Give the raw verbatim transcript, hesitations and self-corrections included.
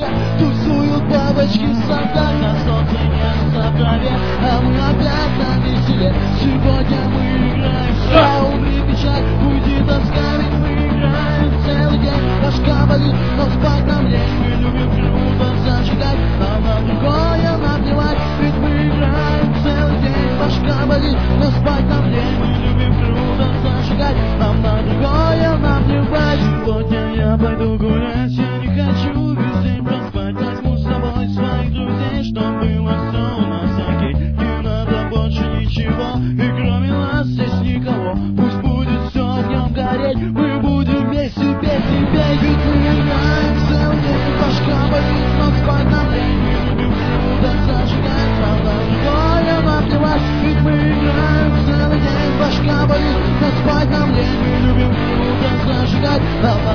Тусуют бабочки в садах, на солнце нежится в траве, а мы опять на веселе. Сегодня мы играем в шоу, печаль, уйди тоска, ведь мы играем целый день. Башка болит, но спать нам лень. Мы любим круто зажигать, нам на другое наплевать, ведь мы играем целый день. Башка болит, но спать нам лень. Мы любим круто зажигать, нам на другое наплевать. Сегодня я пойду гулять, я не хочу весь день проспать. Возьму с собой своих друзей, чтоб было все у нас окей. Не надо больше ничего, и кроме нас здесь никого. Пусть будет все огнем гореть, мы будем вместе петь и петь. Ведь мы играем целый день, башка болит, но спать нам лень. Мы любим круто зажигать, нам на другое наплевать. Ведь мы играем целый день, башка болит, но спать нам лень. Мы любим круто зажигать, нам